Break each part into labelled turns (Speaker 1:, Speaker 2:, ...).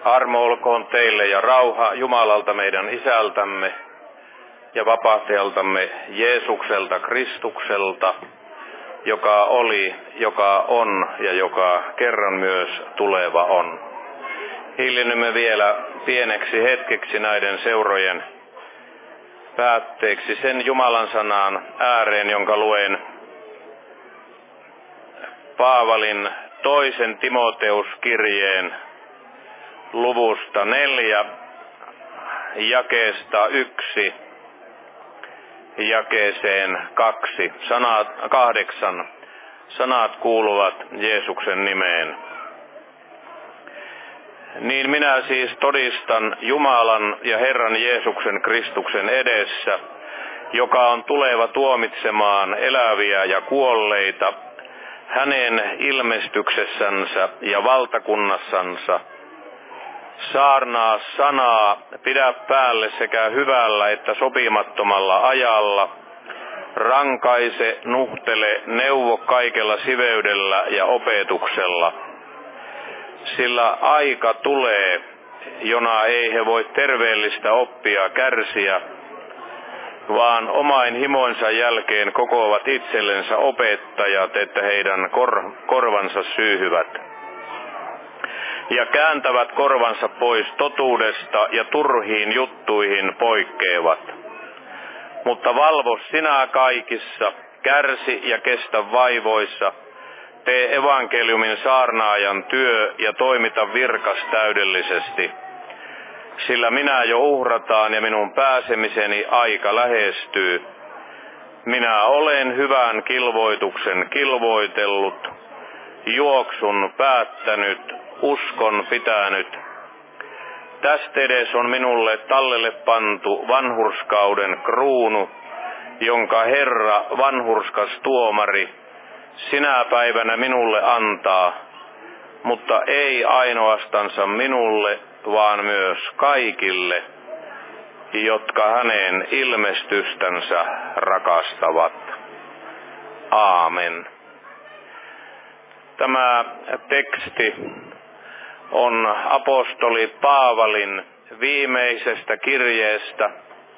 Speaker 1: Armo olkoon teille ja rauha Jumalalta meidän Isältämme ja vapahtajaltamme Jeesukselta Kristukselta, joka oli, joka on ja joka kerran myös tuleva on. Hiljennymme vielä pieneksi hetkeksi näiden seurojen päätteeksi sen Jumalan sanan ääreen, jonka luen Paavalin toisen Timoteuskirjeen luvusta 4, jakeesta 1, jakeeseen 2, 8. Sanat kuuluvat Jeesuksen nimeen. Niin minä siis todistan Jumalan ja Herran Jeesuksen Kristuksen edessä, joka on tuleva tuomitsemaan eläviä ja kuolleita, hänen ilmestyksessänsä ja valtakunnassansa. Saarnaa sanaa, pidä päälle sekä hyvällä että sopimattomalla ajalla. Rankaise, nuhtele, neuvo kaikella siveydellä ja opetuksella. Sillä aika tulee, jona ei he voi terveellistä oppia kärsiä, vaan omain himoinsa jälkeen kokoavat itsellensä opettajat, että heidän korvansa syyhyvät. Ja kääntävät korvansa pois totuudesta ja turhiin juttuihin poikkeavat. Mutta valvo sinä kaikissa, kärsi ja kestä vaivoissa, tee evankeliumin saarnaajan työ ja toimita virkas täydellisesti. Sillä minä jo uhrataan ja minun pääsemiseni aika lähestyy. Minä olen hyvän kilvoituksen kilvoitellut, juoksun päättänyt, uskon pitänyt. Tästä edes on minulle tallelle pantu vanhurskauden kruunu, jonka Herra, vanhurskas tuomari, sinä päivänä minulle antaa, mutta ei ainoastansa minulle, vaan myös kaikille, jotka hänen ilmestystänsä rakastavat. Aamen. Tämä teksti on apostoli Paavalin viimeisestä kirjeestä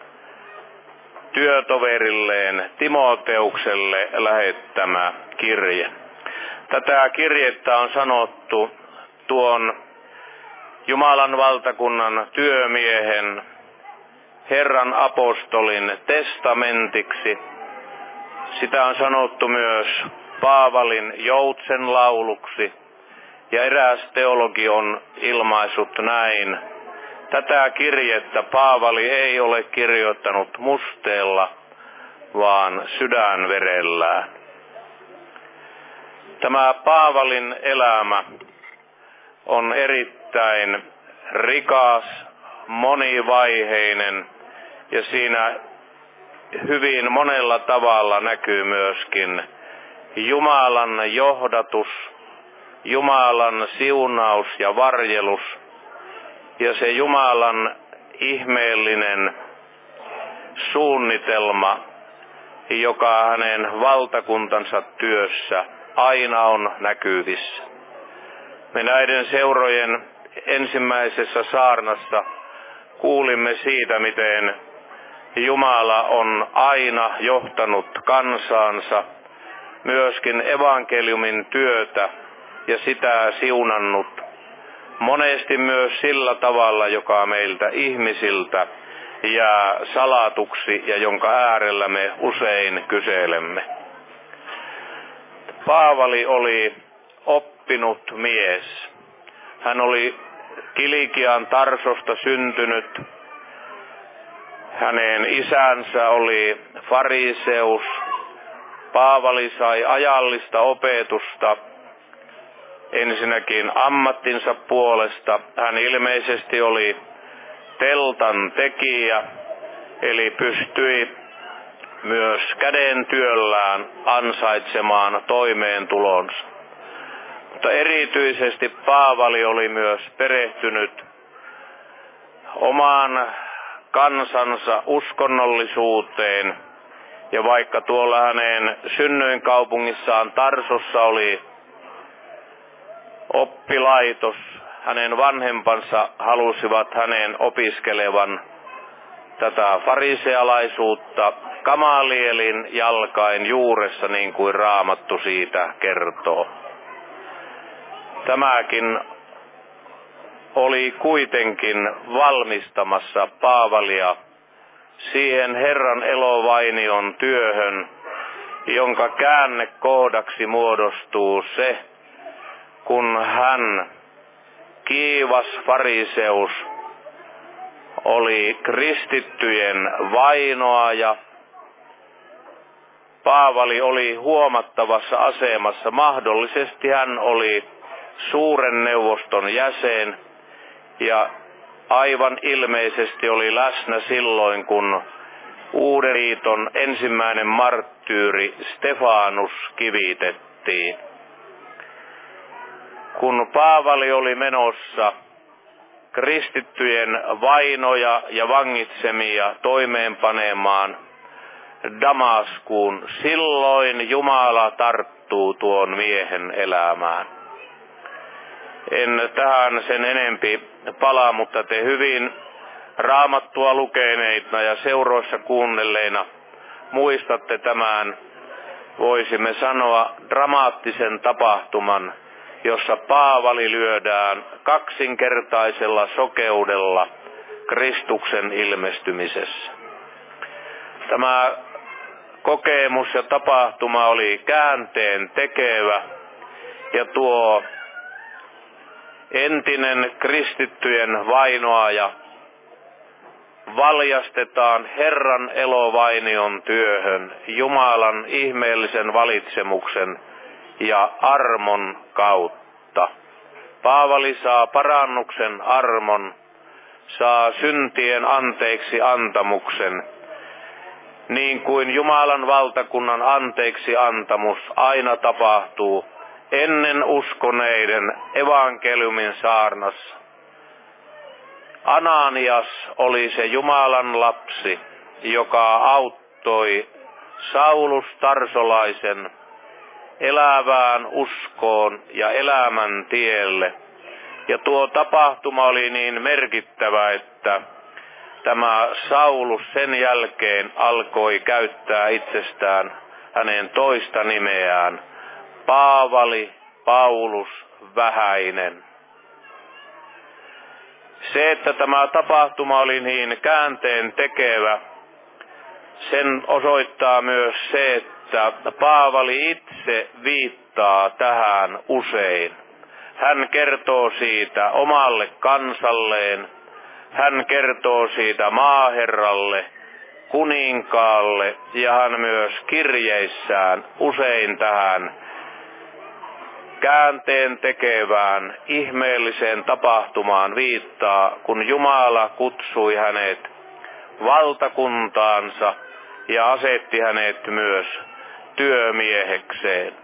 Speaker 1: työtoverilleen Timoteukselle lähettämä kirje. Tätä kirjettä on sanottu tuon Jumalan valtakunnan työmiehen, Herran apostolin testamentiksi. Sitä on sanottu myös Paavalin joutsenlauluksi, ja eräs teologi on ilmaissut näin: tätä kirjettä Paavali ei ole kirjoittanut musteella, vaan sydänverellään. Tämä Paavalin elämä on erittäin rikas, monivaiheinen, ja siinä hyvin monella tavalla näkyy myöskin Jumalan johdatus, Jumalan siunaus ja varjelus, ja se Jumalan ihmeellinen suunnitelma, joka hänen valtakuntansa työssä aina on näkyvissä. Me näiden seurojen ensimmäisessä saarnassa kuulimme siitä, miten Jumala on aina johtanut kansaansa, myöskin evankeliumin työtä, ja sitä siunannut monesti myös sillä tavalla, joka meiltä ihmisiltä jää salatuksi ja jonka äärellä me usein kyselemme. Paavali oli oppinut mies. Hän oli Kilikian Tarsosta syntynyt. Hänen isänsä oli fariseus. Paavali sai ajallista opetusta ensinnäkin ammattinsa puolesta. Hän ilmeisesti oli teltan tekijä, eli pystyi myös kädentyöllään ansaitsemaan toimeentulonsa. Mutta erityisesti Paavali oli myös perehtynyt omaan kansansa uskonnollisuuteen. Ja vaikka tuolla hänen synnyinkaupungissaan Tarsossa oli oppilaitos, hänen vanhempansa halusivat hänen opiskelevan tätä farisealaisuutta Gamalielin jalkain juuressa, niin kuin Raamattu siitä kertoo. Tämäkin oli kuitenkin valmistamassa Paavalia siihen Herran elovainion työhön, jonka käännekohdaksi muodostuu se, kun hän, kiivas fariseus, oli kristittyjen vainoaja. Paavali oli huomattavassa asemassa. Mahdollisesti hän oli suuren neuvoston jäsen ja aivan ilmeisesti oli läsnä silloin, kun Uuden liiton ensimmäinen marttyyri Stefanus kivitettiin. Kun Paavali oli menossa kristittyjen vainoja ja vangitsemia toimeenpanemaan Damaskuun, silloin Jumala tarttuu tuon miehen elämään. En tähän sen enempi palaa, mutta te hyvin Raamattua lukeneina ja seuroissa kuunnelleina muistatte tämän, voisimme sanoa, dramaattisen tapahtuman, jossa Paavali lyödään kaksinkertaisella sokeudella Kristuksen ilmestymisessä. Tämä kokemus ja tapahtuma oli käänteen tekevä, ja tuo entinen kristittyjen vainoaja valjastetaan Herran elovainion työhön Jumalan ihmeellisen valitsemuksen ja armon kautta. Paavali saa parannuksen armon, saa syntien anteeksi antamuksen, niin kuin Jumalan valtakunnan anteeksi antamus aina tapahtuu ennen uskoneiden evankeliumin saarnassa. Ananias oli se Jumalan lapsi, joka auttoi Saulus Tarsolaisen elävään uskoon ja elämän tielle. Ja tuo tapahtuma oli niin merkittävä, että tämä Saulus sen jälkeen alkoi käyttää itsestään hänen toista nimeään, Paavali, Paulus, Vähäinen. Se, että tämä tapahtuma oli niin käänteen tekevä, sen osoittaa myös se, että Paavali itse viittaa tähän usein. Hän kertoo siitä omalle kansalleen, hän kertoo siitä maaherralle, kuninkaalle, ja hän myös kirjeissään usein tähän käänteen tekevään ihmeelliseen tapahtumaan viittaa, kun Jumala kutsui hänet valtakuntaansa ja asetti hänet myös työmiehekseen.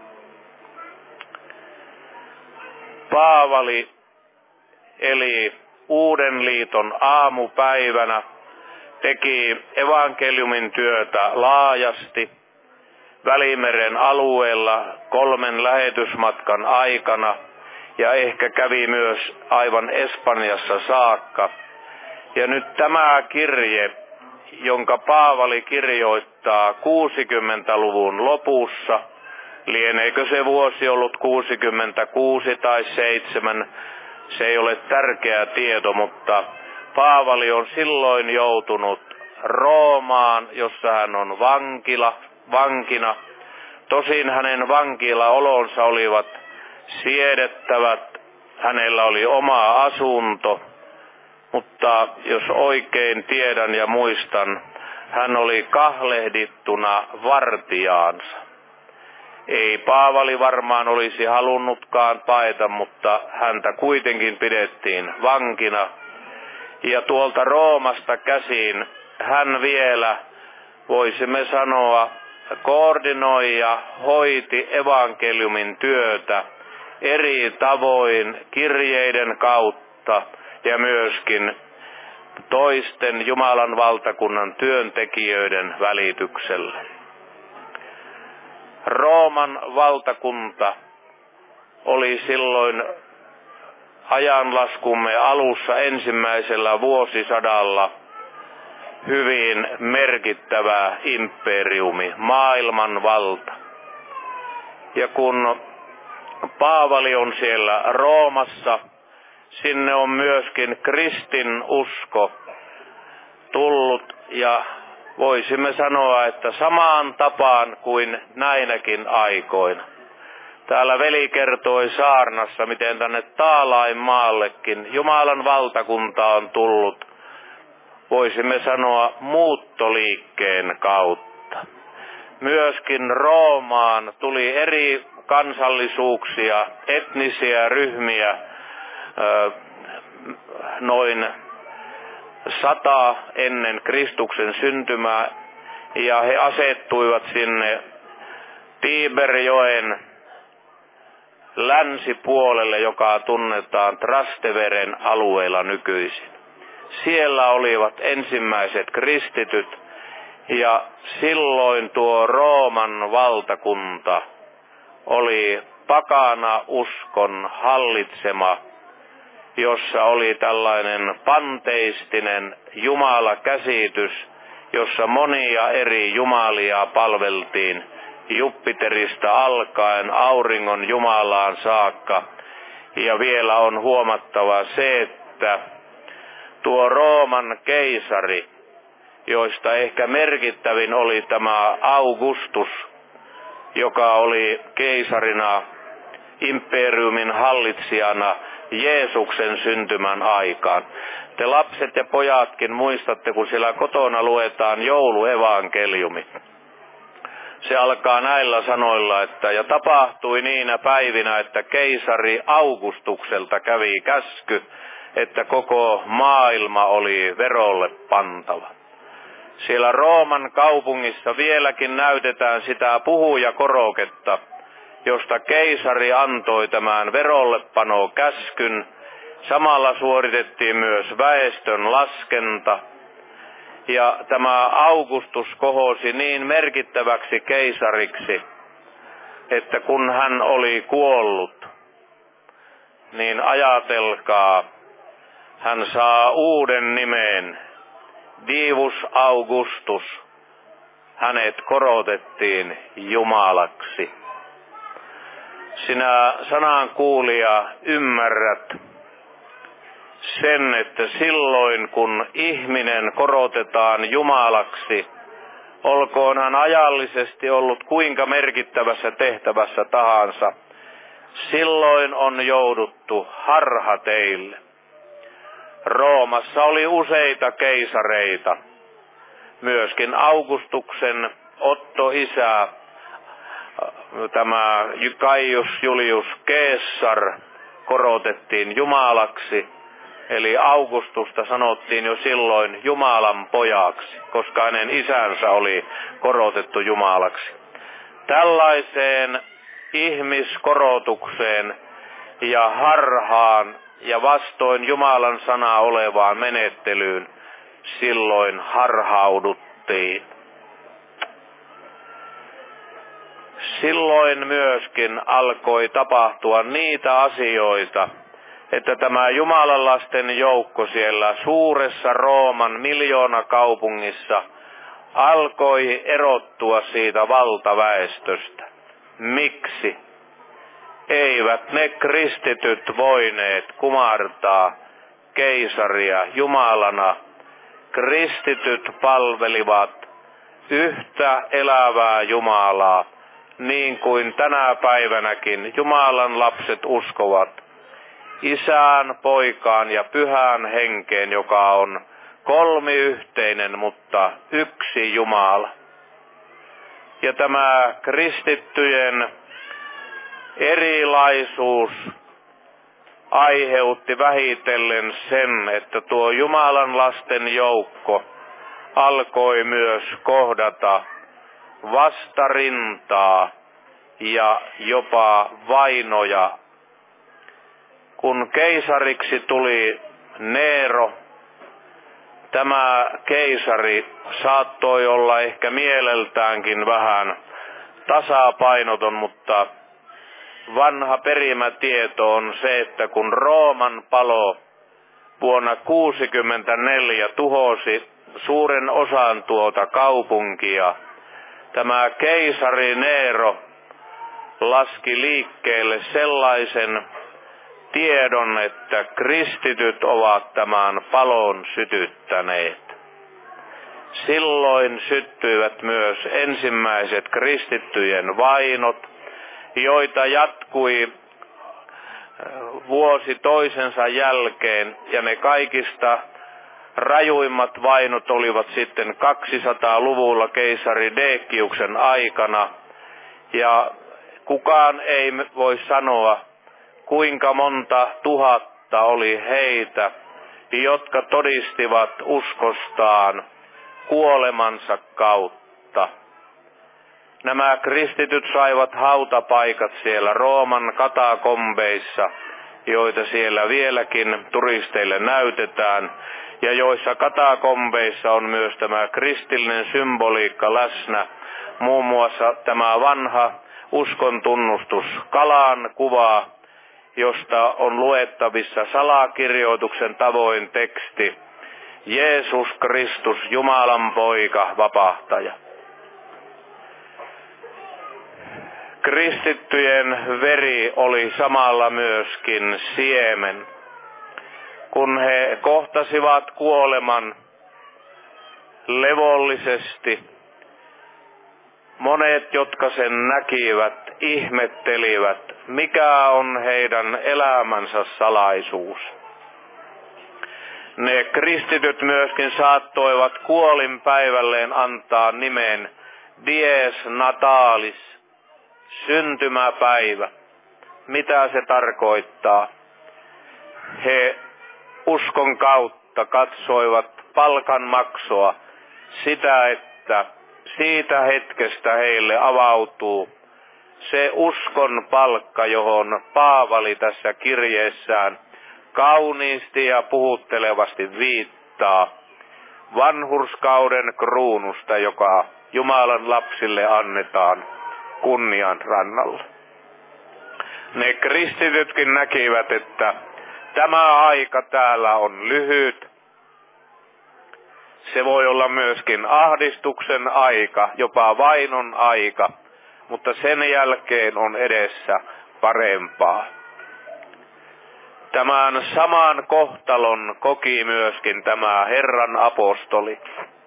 Speaker 1: Paavali eli Uuden liiton aamupäivänä, teki evankeliumin työtä laajasti Välimeren alueella 3 lähetysmatkan aikana ja ehkä kävi myös aivan Espanjassa saakka. Ja nyt tämä kirje, jonka Paavali kirjoittaa 60-luvun lopussa, lieneekö se vuosi ollut 66 tai 7, se ei ole tärkeä tieto, mutta Paavali on silloin joutunut Roomaan, jossa hän on vankina. Tosin hänen vankilaolonsa olivat siedettävät, hänellä oli oma asunto, mutta jos oikein tiedän ja muistan, hän oli kahlehdittuna vartijaansa. Ei Paavali varmaan olisi halunnutkaan paeta, mutta häntä kuitenkin pidettiin vankina. Ja tuolta Roomasta käsin hän vielä, voisimme sanoa, koordinoi ja hoiti evankeliumin työtä eri tavoin kirjeiden kautta ja myöskin toisten Jumalan valtakunnan työntekijöiden välityksellä. Rooman valtakunta oli silloin ajanlaskumme alussa ensimmäisellä vuosisadalla hyvin merkittävä imperiumi, maailman valta. Ja kun Paavali on siellä Roomassa, sinne on myöskin kristinusko tullut, ja voisimme sanoa, että samaan tapaan kuin näinäkin aikoina. Täällä veli kertoi saarnassa, miten tänne Taalainmaallekin Jumalan valtakunta on tullut, voisimme sanoa, muuttoliikkeen kautta. Myöskin Roomaan tuli eri kansallisuuksia, etnisiä ryhmiä, noin 100 ennen Kristuksen syntymää, ja he asettuivat sinne Tiberjoen länsipuolelle, joka tunnetaan Trasteveren alueella nykyisin. Siellä olivat ensimmäiset kristityt, ja silloin tuo Rooman valtakunta oli pakana uskon hallitsema, jossa oli tällainen panteistinen jumalakäsitys, jossa monia eri jumalia palveltiin, Jupiterista alkaen auringon jumalaan saakka. Ja vielä on huomattava se, että tuo Rooman keisari, joista ehkä merkittävin oli tämä Augustus, joka oli keisarina, imperiumin hallitsijana Jeesuksen syntymän aikaan. Te lapset ja pojatkin muistatte, kun siellä kotona luetaan jouluevankeliumi. Se alkaa näillä sanoilla, että ja tapahtui niinä päivinä, että keisari Augustukselta kävi käsky, että koko maailma oli verolle pantava. Siellä Rooman kaupungissa vieläkin näytetään sitä puhujakoroketta, josta keisari antoi tämän verollepano käskyn. Samalla suoritettiin myös väestön laskenta. Ja tämä Augustus kohosi niin merkittäväksi keisariksi, että kun hän oli kuollut, niin ajatelkaa, hän saa uuden nimen, Divus Augustus. Hänet korotettiin Jumalaksi. Sinä sanankuulija ymmärrät sen, että silloin kun ihminen korotetaan Jumalaksi, olkoon hän ajallisesti ollut kuinka merkittävässä tehtävässä tahansa, silloin on jouduttu harhateille. Roomassa oli useita keisareita. Myöskin Augustuksen Otto-isä, tämä Gaius Julius Caesar, korotettiin Jumalaksi. Eli Augustusta sanottiin jo silloin Jumalan pojaksi, koska hänen isänsä oli korotettu Jumalaksi. Tällaiseen ihmiskorotukseen ja harhaan ja vastoin Jumalan sanaa olevaan menettelyyn silloin harhauduttiin. Silloin myöskin alkoi tapahtua niitä asioita, että tämä Jumalan lasten joukko siellä suuressa Rooman miljoonakaupungissa alkoi erottua siitä valtaväestöstä. Miksi? Eivät ne kristityt voineet kumartaa keisaria Jumalana. Kristityt palvelivat yhtä elävää Jumalaa, niin kuin tänä päivänäkin Jumalan lapset uskovat Isään, Poikaan ja Pyhään Henkeen, joka on kolmiyhteinen, mutta yksi Jumala. Ja tämä kristittyjen erilaisuus aiheutti vähitellen sen, että tuo Jumalan lasten joukko alkoi myös kohdata vastarintaa ja jopa vainoja. Kun keisariksi tuli Neero, tämä keisari saattoi olla ehkä mieleltäänkin vähän tasapainoton, mutta vanha perimätieto on se, että kun Rooman palo vuonna 1964 tuhosi suuren osan tuota kaupunkia, tämä keisari Nero laski liikkeelle sellaisen tiedon, että kristityt ovat tämän palon sytyttäneet. Silloin syttyivät myös ensimmäiset kristittyjen vainot, joita jatkui vuosi toisensa jälkeen, ja ne kaikista rajuimmat vainot olivat sitten 200-luvulla keisari Deciuksen aikana, ja kukaan ei voi sanoa, kuinka monta tuhatta oli heitä, jotka todistivat uskostaan kuolemansa kautta. Nämä kristityt saivat hautapaikat siellä Rooman katakombeissa, joita siellä vieläkin turisteille näytetään, ja joissa katakombeissa on myös tämä kristillinen symboliikka läsnä, muun muassa tämä vanha uskon tunnustus, kalan kuva, josta on luettavissa salakirjoituksen tavoin teksti: Jeesus Kristus, Jumalan poika, vapahtaja. Kristittyjen veri oli samalla myöskin siemen. Kun he kohtasivat kuoleman levollisesti, monet, jotka sen näkivät, ihmettelivät, mikä on heidän elämänsä salaisuus. Ne kristityt myöskin saattoivat kuolinpäivälleen antaa nimen Dies Natalis, syntymäpäivä. Mitä se tarkoittaa? He uskon kautta katsoivat palkanmaksua, sitä, että siitä hetkestä heille avautuu se uskon palkka, johon Paavali tässä kirjeessään kauniisti ja puhuttelevasti viittaa, vanhurskauden kruunusta, joka Jumalan lapsille annetaan kunnian rannalla. Ne kristitytkin näkivät, että tämä aika täällä on lyhyt. Se voi olla myöskin ahdistuksen aika, jopa vainon aika, mutta sen jälkeen on edessä parempaa. Tämän saman kohtalon koki myöskin tämä Herran apostoli.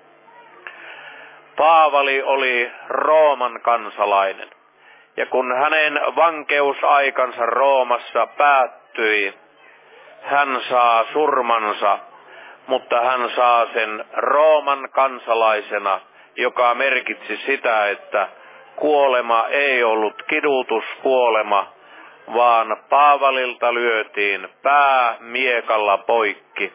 Speaker 1: Paavali oli Rooman kansalainen, ja kun hänen vankeusaikansa Roomassa päättyi, hän saa surmansa, mutta hän saa sen Rooman kansalaisena, joka merkitsi sitä, että kuolema ei ollut kidutuskuolema, vaan Paavalilta lyötiin pää miekalla poikki.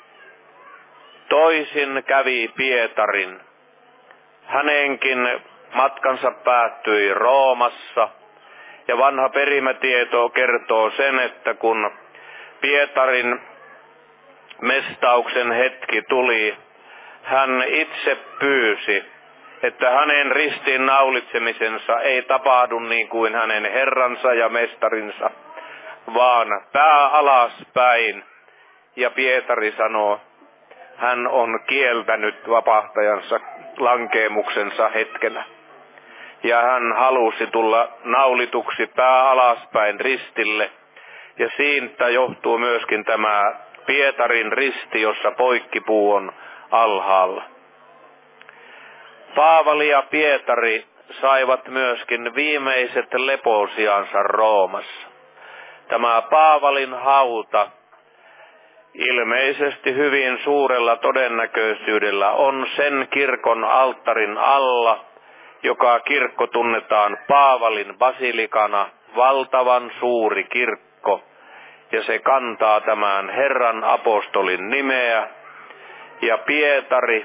Speaker 1: Toisin kävi Pietarin. Hänenkin matkansa päättyi Roomassa, ja vanha perimätieto kertoo sen, että kun Pietarin mestauksen hetki tuli, hän itse pyysi, että hänen ristiin naulitsemisensa ei tapahdu niin kuin hänen herransa ja mestarinsa, vaan pää alaspäin. Ja Pietari sanoo, hän on kieltänyt vapahtajansa lankeemuksensa hetkenä. Ja hän halusi tulla naulituksi pää alaspäin ristille. Ja siitä johtuu myöskin tämä Pietarin risti, jossa poikkipuu on alhaalla. Paavali ja Pietari saivat myöskin viimeiset leposiansa Roomassa. Tämä Paavalin hauta ilmeisesti hyvin suurella todennäköisyydellä on sen kirkon alttarin alla, joka kirkko tunnetaan Paavalin basilikana, valtavan suuri kirkko, ja se kantaa tämän Herran apostolin nimeä, ja Pietari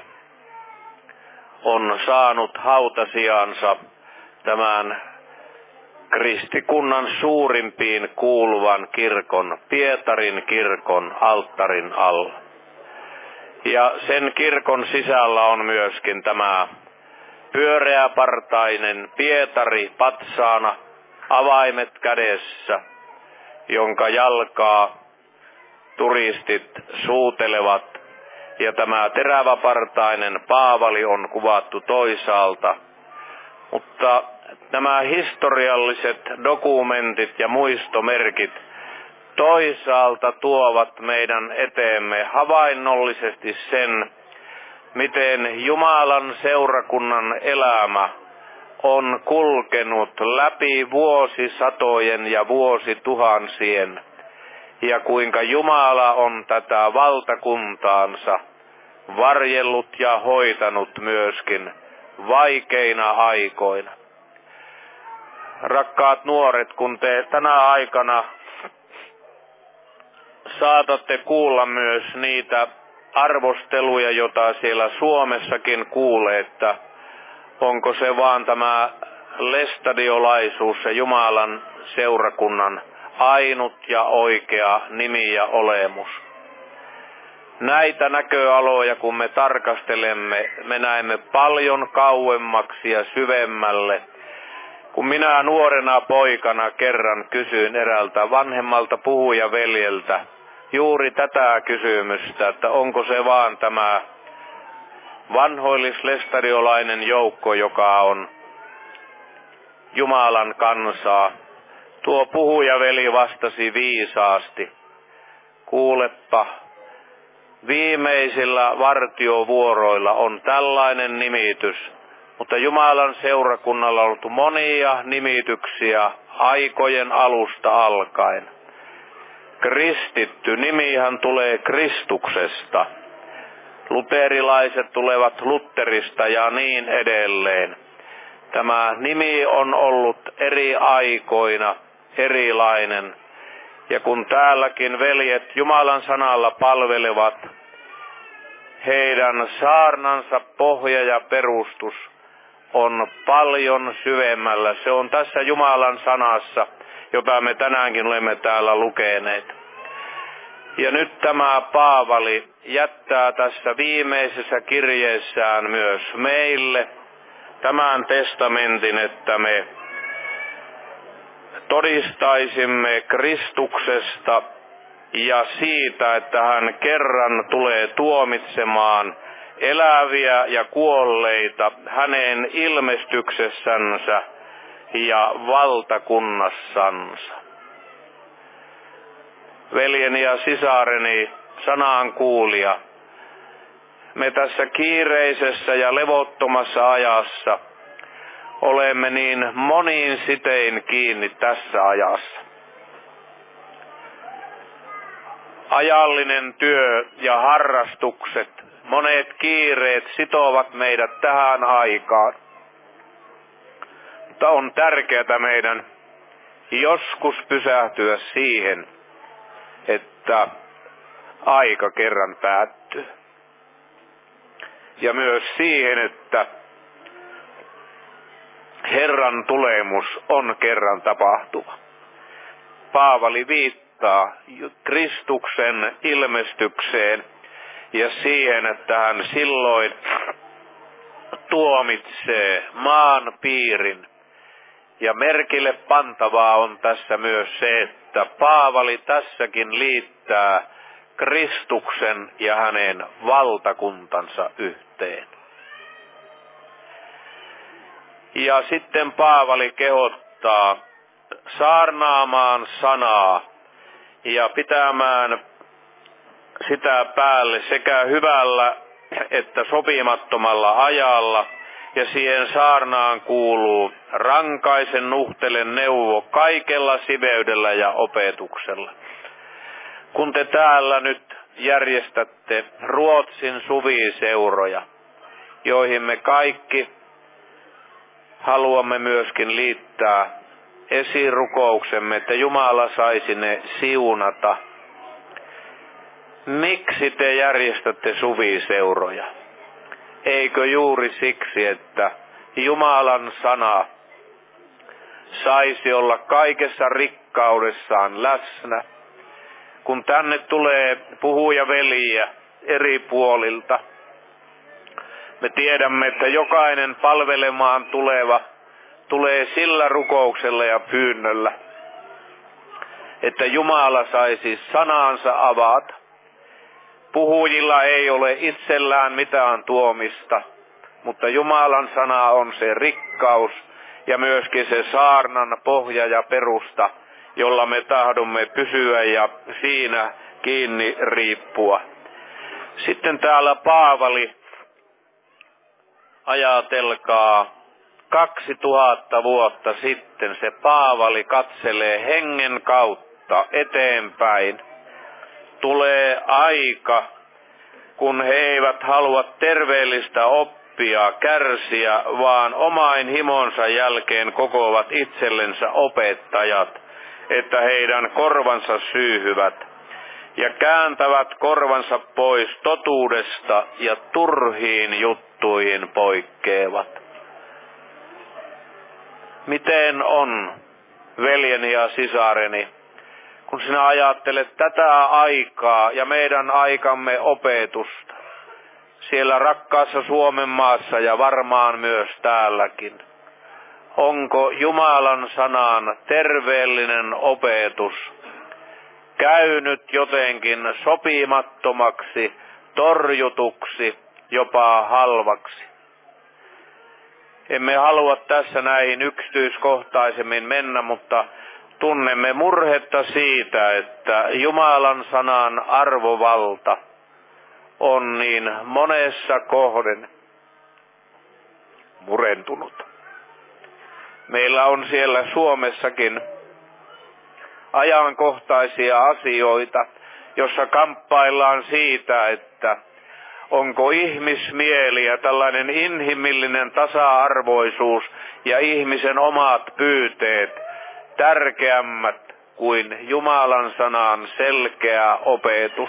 Speaker 1: on saanut hautasiansa tämän kristikunnan suurimpiin kuuluvan kirkon, Pietarin kirkon alttarin alla. Ja sen kirkon sisällä on myöskin tämä pyöreäpartainen Pietari patsaana, avaimet kädessä, jonka jalkaa turistit suutelevat, ja tämä teräväpartainen Paavali on kuvattu toisaalta. Mutta nämä historialliset dokumentit ja muistomerkit toisaalta tuovat meidän eteemme havainnollisesti sen, miten Jumalan seurakunnan elämä on kulkenut läpi vuosisatojen ja vuosituhansien, ja kuinka Jumala on tätä valtakuntaansa varjellut ja hoitanut myöskin vaikeina aikoina. Rakkaat nuoret, kun te tänä aikana saatatte kuulla myös niitä arvosteluja, joita siellä Suomessakin kuulee, että onko se vaan tämä lestadiolaisuus ja Jumalan seurakunnan ainut ja oikea nimi ja olemus. Näitä näköaloja, kun me tarkastelemme, me näemme paljon kauemmaksi ja syvemmälle. Kun minä nuorena poikana kerran kysyin eräältä vanhemmalta puhujaveljeltä juuri tätä kysymystä, että onko se vaan tämä vanhoillislestadiolainen joukko, joka on Jumalan kansaa. Tuo puhujaveli vastasi viisaasti: kuulepa, viimeisillä vartiovuoroilla on tällainen nimitys, mutta Jumalan seurakunnalla on ollut monia nimityksiä aikojen alusta alkaen. Kristitty nimihän tulee Kristuksesta. Luterilaiset tulevat Lutterista ja niin edelleen. Tämä nimi on ollut eri aikoina erilainen. Ja kun täälläkin veljet Jumalan sanalla palvelevat, heidän saarnansa pohja ja perustus on paljon syvemmällä. Se on tässä Jumalan sanassa, jota me tänäänkin olemme täällä lukeneet. Ja nyt tämä Paavali jättää tässä viimeisessä kirjeessään myös meille tämän testamentin, että me todistaisimme Kristuksesta ja siitä, että hän kerran tulee tuomitsemaan eläviä ja kuolleita hänen ilmestyksessänsä ja valtakunnassansa. Veljeni ja sisareni, sanan kuulija, me tässä kiireisessä ja levottomassa ajassa olemme niin moniin sitein kiinni tässä ajassa. Ajallinen työ ja harrastukset, monet kiireet sitovat meidät tähän aikaan. Mutta on tärkeää meidän joskus pysähtyä siihen, että aika kerran päättyy. Ja myös siihen, että Herran tulemus on kerran tapahtuva. Paavali viittaa Kristuksen ilmestykseen ja siihen, että hän silloin tuomitsee maan piirin. Ja merkille pantavaa on tässä myös se, että Paavali tässäkin liittää Kristuksen ja hänen valtakuntansa yhteen. Ja sitten Paavali kehottaa saarnaamaan sanaa ja pitämään sitä päälle sekä hyvällä että sopimattomalla ajalla. Ja siihen saarnaan kuuluu rankaisen nuhtelen neuvo kaikella siveydellä ja opetuksella. Kun te täällä nyt järjestätte Ruotsin suviseuroja, joihin me kaikki haluamme myöskin liittää esirukouksemme, että Jumala saisi ne siunata. Miksi te järjestätte suviseuroja? Eikö juuri siksi, että Jumalan sana saisi olla kaikessa rikkaudessaan läsnä? Kun tänne tulee puhujaveliä eri puolilta, me tiedämme, että jokainen palvelemaan tuleva tulee sillä rukouksella ja pyynnöllä, että Jumala saisi sanaansa avata. Puhujilla ei ole itsellään mitään tuomista, mutta Jumalan sana on se rikkaus ja myöskin se saarnan pohja ja perusta, jolla me tahdomme pysyä ja siinä kiinni riippua. Sitten täällä Paavali, ajatelkaa, 2000 vuotta sitten se Paavali katselee hengen kautta eteenpäin. Tulee aika, kun he eivät halua terveellistä oppia, kärsiä, vaan omain himonsa jälkeen kokoavat itsellensä opettajat, että heidän korvansa syyhyvät ja kääntävät korvansa pois totuudesta ja turhiin juttuihin poikkeavat. Miten on, veljeni ja sisareni, kun sinä ajattelet tätä aikaa ja meidän aikamme opetusta, siellä rakkaassa Suomen maassa ja varmaan myös täälläkin, onko Jumalan sanan terveellinen opetus käynyt jotenkin sopimattomaksi, torjutuksi, jopa halvaksi? Emme halua tässä näihin yksityiskohtaisemmin mennä, mutta tunnemme murhetta siitä, että Jumalan sanan arvovalta on niin monessa kohden murentunut. Meillä on siellä Suomessakin ajankohtaisia asioita, jossa kamppaillaan siitä, että onko ihmismieli ja tällainen inhimillinen tasa-arvoisuus ja ihmisen omat pyyteet tärkeämmät kuin Jumalan sanan selkeä opetus.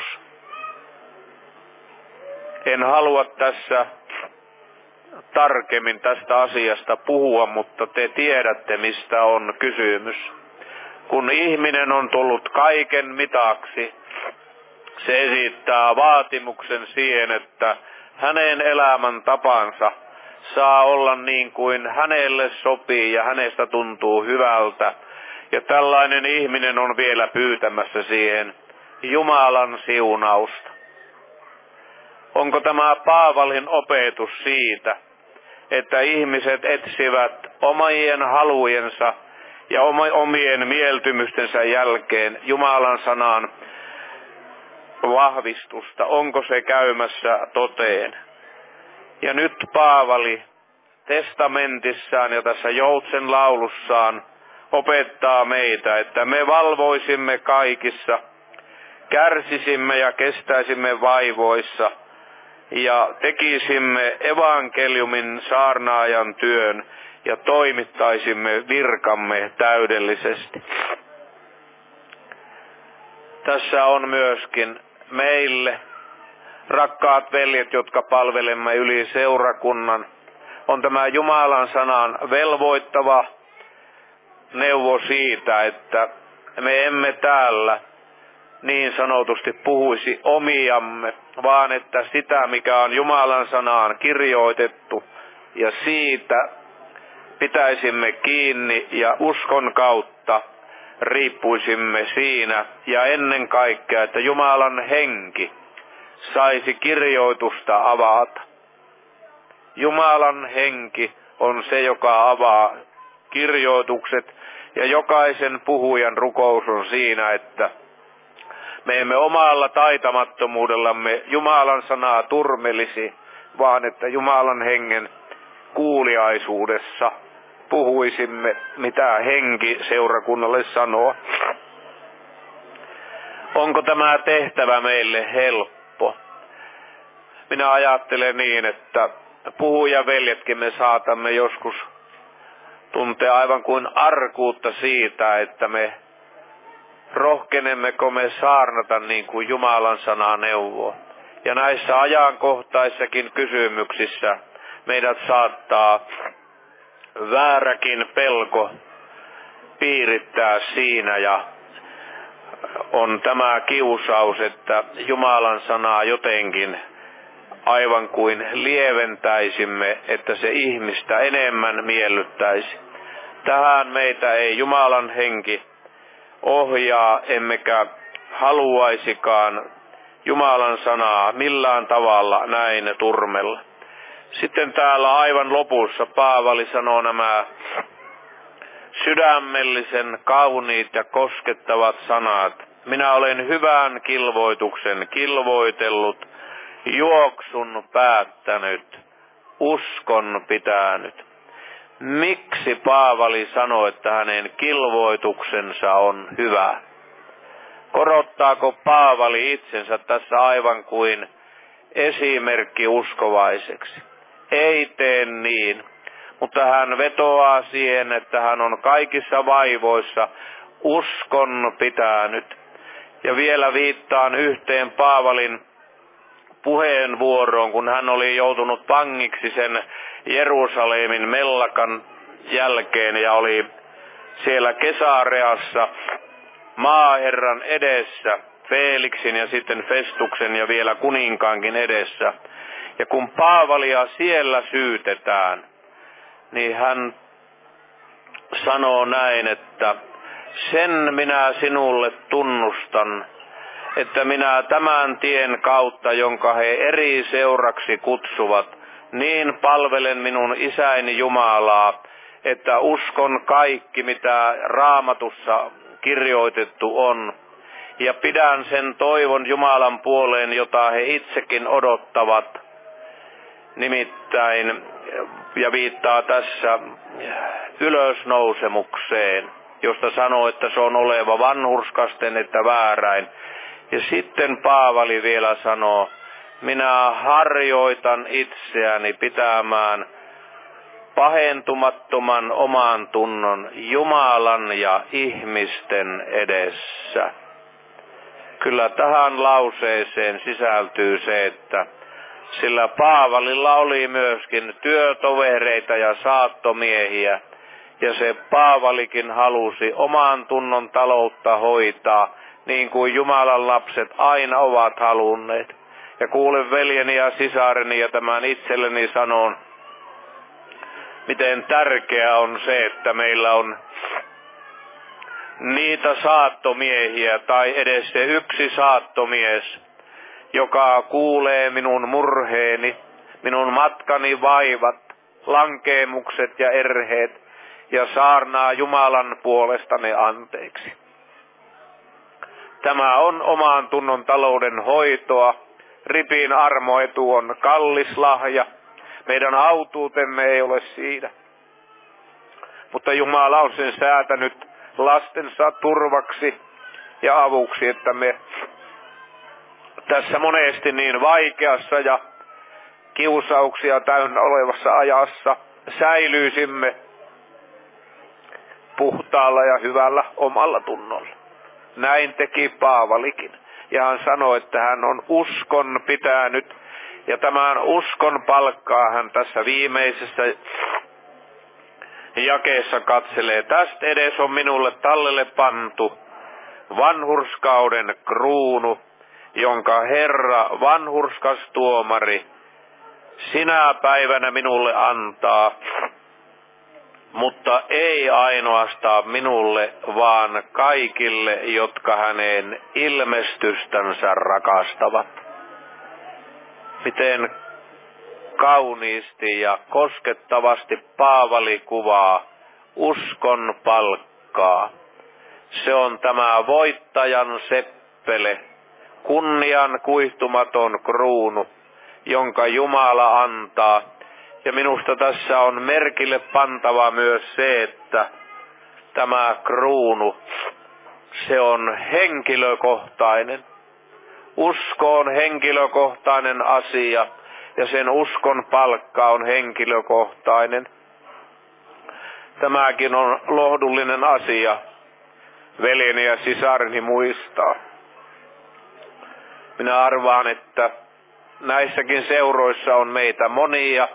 Speaker 1: En halua tässä tarkemmin tästä asiasta puhua, mutta te tiedätte, mistä on kysymys. Kun ihminen on tullut kaiken mitaksi, se esittää vaatimuksen siihen, että hänen elämäntapansa saa olla niin kuin hänelle sopii ja hänestä tuntuu hyvältä. Ja tällainen ihminen on vielä pyytämässä siihen Jumalan siunausta. Onko tämä Paavalin opetus siitä, että ihmiset etsivät omien halujensa ja omien mieltymystensä jälkeen Jumalan sanan vahvistusta? Onko se käymässä toteen? Ja nyt Paavali testamentissaan ja tässä Joutsen laulussaan opettaa meitä, että me valvoisimme kaikissa, kärsisimme ja kestäisimme vaivoissa ja tekisimme evankeliumin saarnaajan työn ja toimittaisimme virkamme täydellisesti. Tässä on myöskin meille, rakkaat veljet, jotka palvelemme yli seurakunnan, on tämä Jumalan sanan velvoittava neuvo siitä, että me emme täällä niin sanotusti puhuisi omiamme, vaan että sitä, mikä on Jumalan sanaan kirjoitettu, ja siitä pitäisimme kiinni ja uskon kautta riippuisimme siinä, ja ennen kaikkea, että Jumalan henki saisi kirjoitusta avata. Jumalan henki on se, joka avaa kirjoitukset, ja jokaisen puhujan rukous on siinä, että me emme omalla taitamattomuudellamme Jumalan sanaa turmelisi, vaan että Jumalan hengen kuuliaisuudessa puhuisimme, mitä henki seurakunnalle sanoo. Onko tämä tehtävä meille helppo? Minä ajattelen niin, että puhujaveljetkin me saatamme joskus tuntea aivan kuin arkuutta siitä, että me rohkenemmeko me saarnata niin kuin Jumalan sana neuvoo. Ja näissä ajankohtaissakin kysymyksissä meidät saattaa vääräkin pelko piirittää siinä, ja on tämä kiusaus, että Jumalan sanaa jotenkin aivan kuin lieventäisimme, että se ihmistä enemmän miellyttäisi. Tähän meitä ei Jumalan henki ohjaa, emmekä haluaisikaan Jumalan sanaa millään tavalla näin turmella. Sitten täällä aivan lopussa Paavali sanoo nämä sydämellisen kauniit ja koskettavat sanat. Minä olen hyvän kilvoituksen kilvoitellut, juoksun päättänyt, uskon pitänyt. Miksi Paavali sanoi, että hänen kilvoituksensa on hyvä? Korottaako Paavali itsensä tässä aivan kuin esimerkki uskovaiseksi? Ei tee niin, mutta hän vetoaa siihen, että hän on kaikissa vaivoissa uskon pitänyt. Ja vielä viittaan yhteen Paavalin puheenvuoroon, kun hän oli joutunut vangiksi sen Jerusalemin mellakan jälkeen ja oli siellä Kesareassa maaherran edessä, Feeliksin ja sitten Festuksen ja vielä kuninkaankin edessä. Ja kun Paavalia siellä syytetään, niin hän sanoo näin, että sen minä sinulle tunnustan, että minä tämän tien kautta, jonka he eri seuraksi kutsuvat, niin palvelen minun isäni Jumalaa, että uskon kaikki, mitä Raamatussa kirjoitettu on, ja pidän sen toivon Jumalan puoleen, jota he itsekin odottavat. Nimittäin, ja viittaa tässä ylösnousemukseen, josta sanoo, että se on oleva vanhurskasten että vääräin. Ja sitten Paavali vielä sanoo, minä harjoitan itseäni pitämään pahentumattoman oman tunnon Jumalan ja ihmisten edessä. Kyllä tähän lauseeseen sisältyy se, että sillä Paavalilla oli myöskin työtovereita ja saattomiehiä, ja se Paavalikin halusi oman tunnon taloutta hoitaa, niin kuin Jumalan lapset aina ovat halunneet. Ja kuulen veljeni ja sisareni ja tämän itselleni sanon, miten tärkeää on se, että meillä on niitä saattomiehiä tai edes se yksi saattomies, joka kuulee minun murheeni, minun matkani vaivat, lankeemukset ja erheet ja saarnaa Jumalan puolesta ne anteeksi. Tämä on oman tunnon talouden hoitoa. Ripin armoetu on kallis lahja. Meidän autuutemme ei ole siinä. Mutta Jumala on sen säätänyt lastensa turvaksi ja avuksi, että me tässä monesti niin vaikeassa ja kiusauksia täynnä olevassa ajassa säilyisimme puhtaalla ja hyvällä omalla tunnolla. Näin teki Paavalikin. Ja hän sanoi, että hän on uskon pitänyt. Ja tämän uskon palkkaa hän tässä viimeisessä jakeessa katselee. Tästä edes on minulle tallelle pantu vanhurskauden kruunu, jonka Herra, vanhurskas tuomari, sinä päivänä minulle antaa, mutta ei ainoastaan minulle, vaan kaikille, jotka hänen ilmestystänsä rakastavat. Miten kauniisti ja koskettavasti Paavali kuvaa uskon palkkaa. Se on tämä voittajan seppele, kunnian kuihtumaton kruunu, jonka Jumala antaa. Ja minusta tässä on merkille pantava myös se, että tämä kruunu, se on henkilökohtainen. Usko on henkilökohtainen asia ja sen uskon palkka on henkilökohtainen. Tämäkin on lohdullinen asia veljeni ja sisareni muistaa. Minä arvaan, että näissäkin seuroissa on meitä monia,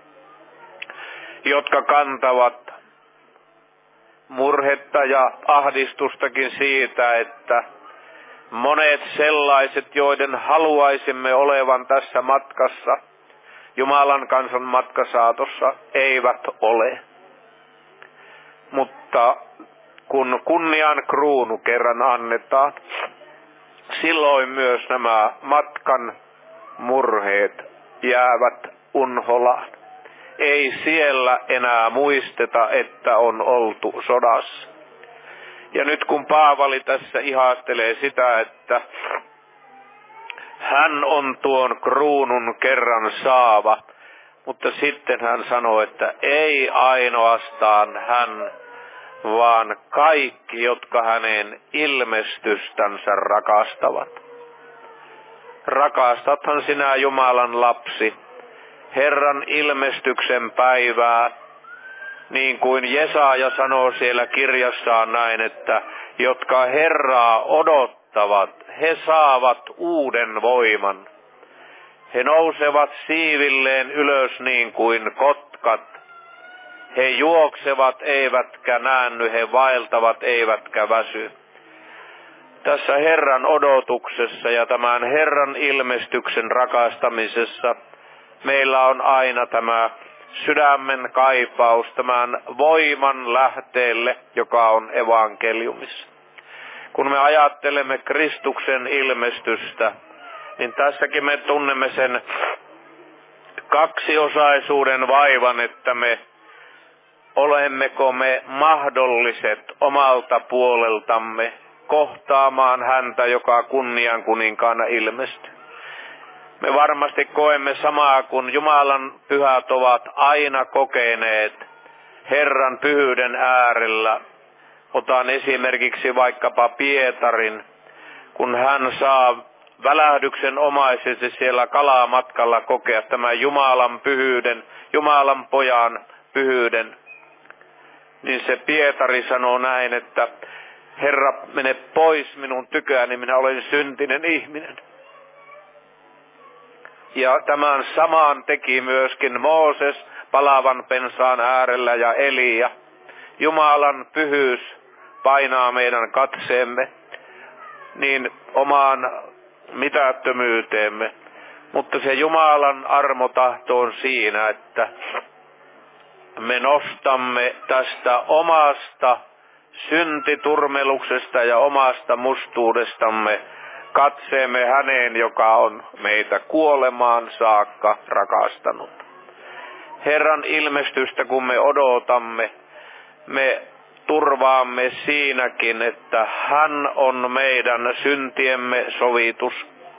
Speaker 1: jotka kantavat murhetta ja ahdistustakin siitä, että monet sellaiset, joiden haluaisimme olevan tässä matkassa, Jumalan kansan matkasaatossa, eivät ole.
Speaker 2: Mutta kun kunnian kruunu kerran annetaan, silloin myös nämä matkan murheet jäävät unholaan. Ei siellä enää muisteta, että on oltu sodassa. Ja nyt kun Paavali tässä ihastelee sitä, että hän on tuon kruunun kerran saava, mutta sitten hän sanoo, että ei ainoastaan hän, vaan kaikki, jotka hänen ilmestystänsä rakastavat. Rakastathan sinä Jumalan lapsi Herran ilmestyksen päivää, niin kuin Jesaja sanoo siellä kirjassaan näin, että jotka Herraa odottavat, he saavat uuden voiman. He nousevat siivilleen ylös niin kuin kotkat. He juoksevat eivätkä näänny, he vaeltavat eivätkä väsy. Tässä Herran odotuksessa ja tämän Herran ilmestyksen rakastamisessa meillä on aina tämä sydämen kaipaus tämän voiman lähteelle, joka on evankeliumissa. Kun me ajattelemme Kristuksen ilmestystä, niin tässäkin me tunnemme sen kaksiosaisuuden vaivan, että olemmeko me mahdolliset omalta puoleltamme kohtaamaan häntä, joka kunnian kuninkaana ilmestyy. Me varmasti koemme samaa, kun Jumalan pyhät ovat aina kokeneet Herran pyhyyden äärellä. Otan esimerkiksi vaikkapa Pietarin, kun hän saa välähdyksen omaisesti siellä kalamatkalla kokea tämän Jumalan pyhyyden, Jumalan pojan pyhyyden. Niin se Pietari sanoo näin, että Herra, mene pois minun tyköäni, minä olen syntinen ihminen. Ja tämän saman teki myöskin Mooses palavan pensaan äärellä ja Elia. Jumalan pyhyys painaa meidän katseemme niin omaan mitättömyyteemme. Mutta se Jumalan armotahto on siinä, että me nostamme tästä omasta syntiturmeluksesta ja omasta mustuudestamme katseemme häneen, joka on meitä kuolemaan saakka rakastanut. Herran ilmestystä kun me odotamme, me turvaamme siinäkin, että hän on meidän syntiemme sovitus.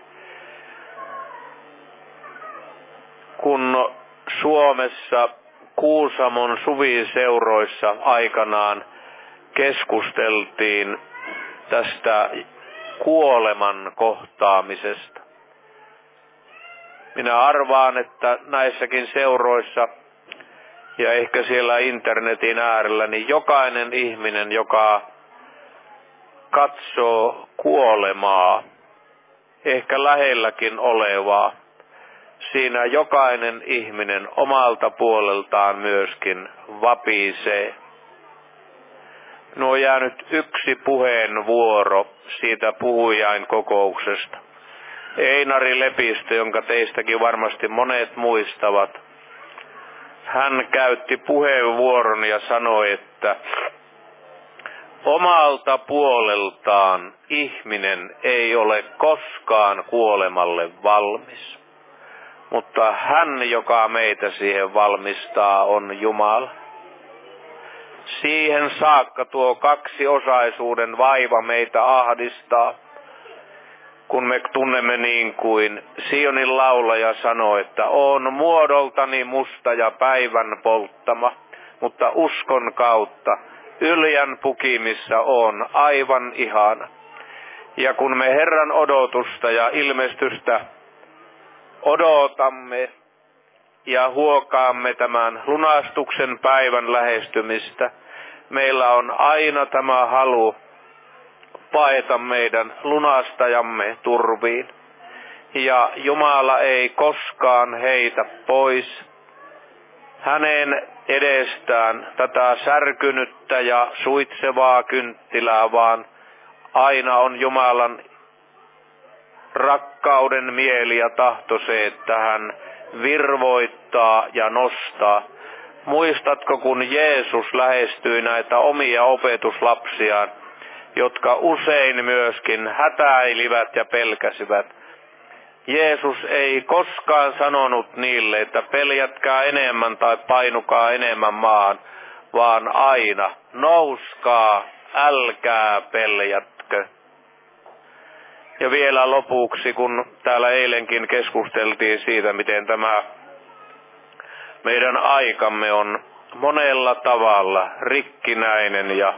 Speaker 2: Kun Suomessa Kuusamon suviseuroissa aikanaan keskusteltiin tästä kuoleman kohtaamisesta. Minä arvaan, että näissäkin seuroissa ja ehkä siellä internetin äärellä, niin jokainen ihminen, joka katsoo kuolemaa, ehkä lähelläkin olevaa, siinä jokainen ihminen omalta puoleltaan myöskin vapisee. Minulla on jäänyt yksi puheenvuoro siitä puhujainkokouksesta. Einari Lepistö, jonka teistäkin varmasti monet muistavat, hän käytti puheenvuoron ja sanoi, että omalta puoleltaan ihminen ei ole koskaan kuolemalle valmis. Mutta hän, joka meitä siihen valmistaa, on Jumala. Siihen saakka tuo kaksiosaisuuden vaiva meitä ahdistaa, kun me tunnemme niin kuin Sionin laulaja sanoi, että on muodoltani musta ja päivän polttama, mutta uskon kautta yljän pukimissa on aivan ihana. Ja kun me Herran odotusta ja ilmestystä odotamme ja huokaamme tämän lunastuksen päivän lähestymistä, meillä on aina tämä halu paeta meidän lunastajamme turviin. Ja Jumala ei koskaan heitä pois hänen edestään tätä särkynyttä ja suitsevaa kynttilää, vaan aina on Jumalan rakkauden mieli ja tahto se, että hän virvoittaa ja nostaa. Muistatko, kun Jeesus lähestyi näitä omia opetuslapsiaan, jotka usein myöskin hätäilivät ja pelkäsivät. Jeesus ei koskaan sanonut niille, että peljätkää enemmän tai painukaa enemmän maahan, vaan aina nouskaa, älkää peljätkö. Ja vielä lopuksi, kun täällä eilenkin keskusteltiin siitä, miten tämä meidän aikamme on monella tavalla rikkinäinen ja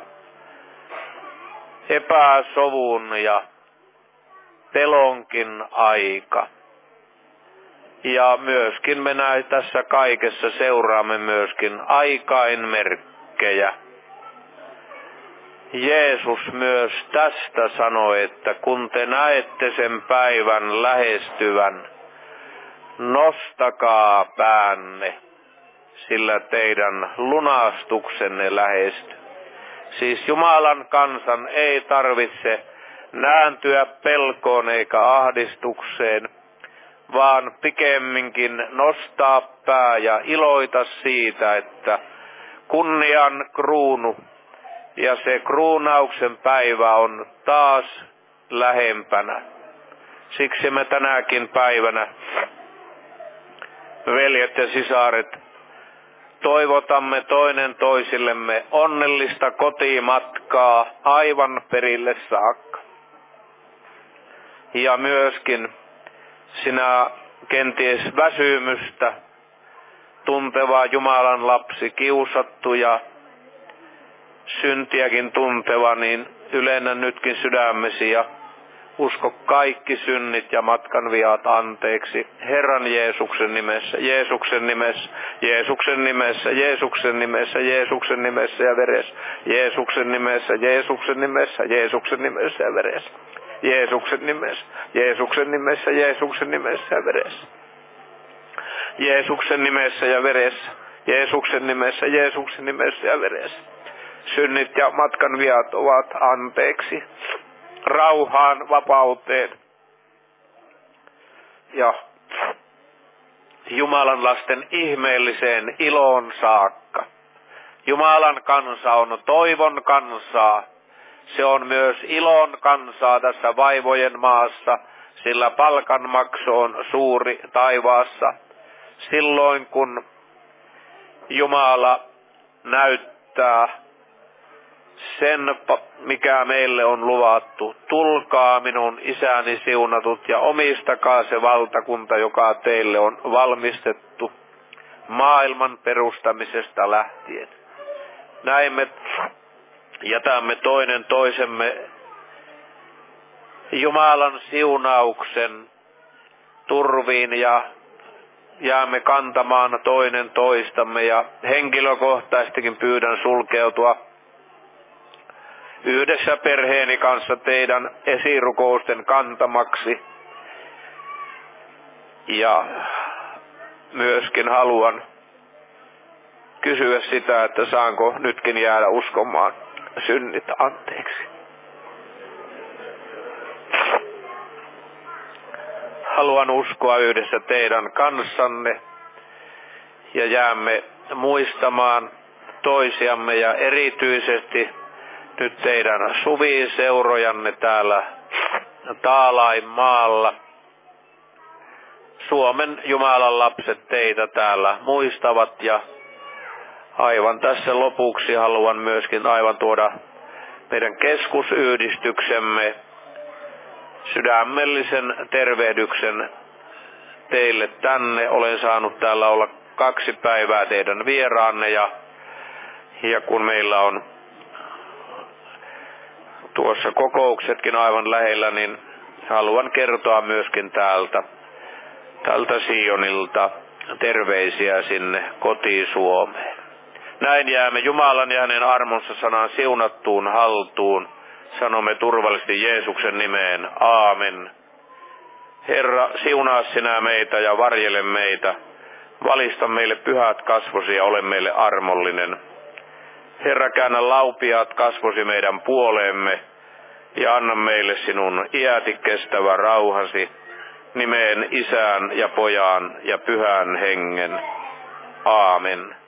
Speaker 2: epäsovun ja pelonkin aika. Ja myöskin me tässä kaikessa seuraamme myöskin aikainmerkkejä. Jeesus myös tästä sanoi, että kun te näette sen päivän lähestyvän, nostakaa päänne, sillä teidän lunastuksenne lähestyy. Siis Jumalan kansan ei tarvitse nääntyä pelkoon eikä ahdistukseen, vaan pikemminkin nostaa pää ja iloita siitä, että kunnian kruunu ja se kruunauksen päivä on taas lähempänä. Siksi me tänäkin päivänä, veljet ja sisaret, toivotamme toinen toisillemme onnellista kotimatkaa aivan perille saakka. Ja myöskin sinä kenties väsymystä tunteva Jumalan lapsi, kiusattu ja syntiäkin tunteva, niin ylennä nytkin sydämesi ja usko kaikki synnit ja matkan viat anteeksi. Herran Jeesuksen nimessä, Jeesuksen nimessä, Jeesuksen nimessä, Jeesuksen nimessä, Jeesuksen nimessä ja veressä. Jeesuksen nimessä, Jeesuksen nimessä, Jeesuksen nimessä ja veressä. Jeesuksen nimessä, Jeesuksen nimessä, Jeesuksen nimessä ja veressä. Jeesuksen nimessä ja veressä. Jeesuksen nimessä, Jeesuksen nimessä ja veressä. Synnit ja matkan viat ovat anteeksi. Rauhaan, vapauteen ja Jumalan lasten ihmeelliseen iloon saakka. Jumalan kansa on toivon kansaa. Se on myös ilon kansaa tässä vaivojen maassa, sillä palkanmaksu on suuri taivaassa. Silloin kun Jumala näyttää sen, mikä meille on luvattu. Tulkaa minun isäni siunatut ja omistakaa se valtakunta, joka teille on valmistettu maailman perustamisesta lähtien. Näin me jätämme toinen toisemme Jumalan siunauksen turviin ja jäämme kantamaan toinen toistamme ja henkilökohtaisestikin pyydän sulkeutua yhdessä perheeni kanssa teidän esirukousten kantamaksi. Ja myöskin haluan kysyä sitä, että saanko nytkin jäädä uskomaan synnit anteeksi. Haluan uskoa yhdessä teidän kanssanne ja jäämme muistamaan toisiamme ja erityisesti nyt teidän suviseurojanne täällä Taalainmaalla. Suomen Jumalan lapset teitä täällä muistavat ja aivan tässä lopuksi haluan myöskin aivan tuoda meidän keskusyhdistyksemme sydämellisen tervehdyksen teille tänne. Olen saanut täällä olla 2 päivää teidän vieraanne ja kun meillä on tuossa kokouksetkin aivan lähellä, niin haluan kertoa myöskin tältä Sionilta terveisiä sinne koti-Suomeen. Näin jäämme Jumalan ja hänen armonsa sanan siunattuun haltuun. Sanomme turvallisesti Jeesuksen nimeen. Aamen. Herra, siunaa sinä meitä ja varjele meitä. Valista meille pyhät kasvosi ja ole meille armollinen. Herra, käännä laupiaat kasvosi meidän puoleemme ja anna meille sinun iäti kestävä rauhasi nimeen Isän ja Pojan ja Pyhän Hengen. Aamen.